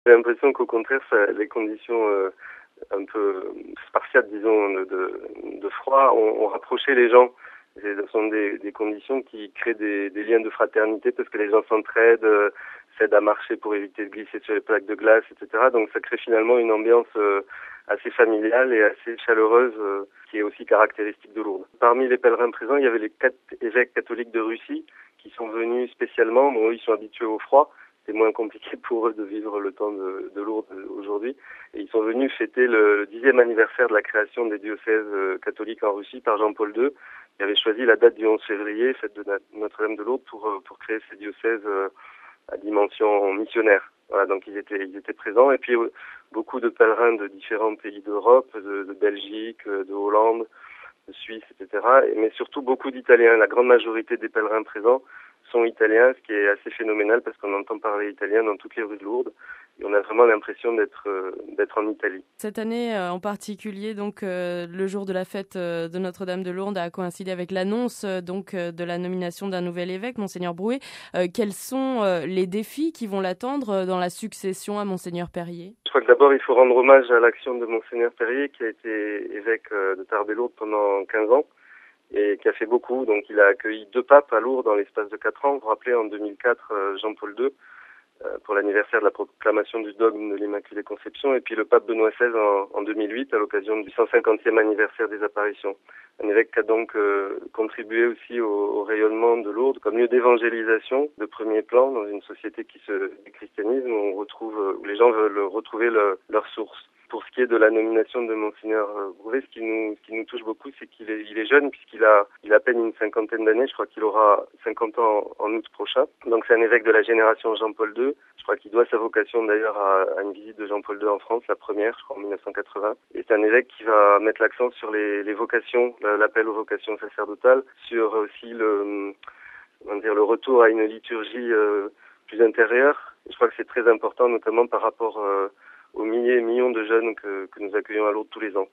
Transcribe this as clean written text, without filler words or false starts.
J'ai l'impression qu'au contraire, les conditions un peu spartiates, disons, de froid, ont rapproché les gens. Et ce sont des conditions qui créent des liens de fraternité parce que les gens s'entraident, s'aident à marcher pour éviter de glisser sur les plaques de glace, etc. Donc ça crée finalement une ambiance assez familiale et assez chaleureuse qui est aussi caractéristique de Lourdes. Parmi les pèlerins présents, il y avait les 4 évêques catholiques de Russie qui sont venus spécialement. Bon, ils sont habitués au froid. C'est moins compliqué pour eux de vivre le temps de Lourdes aujourd'hui. Et ils sont venus fêter le 10e anniversaire de la création des diocèses catholiques en Russie par Jean-Paul II. Il avait choisi la date du 11 février, fête de Notre-Dame de Lourdes, pour créer ces diocèses à dimension missionnaire. Voilà, donc ils étaient présents. Et puis beaucoup de pèlerins de différents pays d'Europe, de Belgique, de Hollande, de Suisse, etc. Mais surtout beaucoup d'Italiens. La grande majorité des pèlerins présents sont italiens, ce qui est assez phénoménal parce qu'on entend parler italien dans toutes les rues de Lourdes et on a vraiment l'impression d'être en Italie. Cette année en particulier, donc le jour de la fête de Notre-Dame de Lourdes a coïncidé avec l'annonce de la nomination d'un nouvel évêque, Monseigneur Brouet. Quels sont les défis qui vont l'attendre dans la succession à Monseigneur Perrier? Je crois que d'abord il faut rendre hommage à l'action de Monseigneur Perrier qui a été évêque de Tarbes-et-Lourdes pendant 15 ans. Et qui a fait beaucoup. Donc il a accueilli 2 papes à Lourdes dans l'espace de 4 ans. Vous vous rappelez, en 2004, Jean-Paul II, pour l'anniversaire de la proclamation du dogme de l'Immaculée Conception, et puis le pape Benoît XVI en 2008, à l'occasion du 150e anniversaire des apparitions. Un évêque qui a donc contribué aussi au rayonnement de Lourdes comme lieu d'évangélisation de premier plan dans une société qui se christianise, où les gens veulent retrouver leur source. Pour ce qui est de la nomination de Monseigneur Brouet, ce qui nous touche beaucoup, c'est qu'il est jeune, puisqu'il a à peine une cinquantaine d'années. Je crois qu'il aura 50 ans en août prochain. Donc c'est un évêque de la génération Jean-Paul II. Je crois qu'il doit sa vocation d'ailleurs à une visite de Jean-Paul II en France, la première, je crois, en 1980. Et c'est un évêque qui va mettre l'accent sur les vocations, l'appel aux vocations sacerdotales, sur aussi le retour à une liturgie plus intérieure. Et je crois que c'est très important, notamment par rapport aux milliers et millions de jeunes que nous accueillons à Lourdes tous les ans.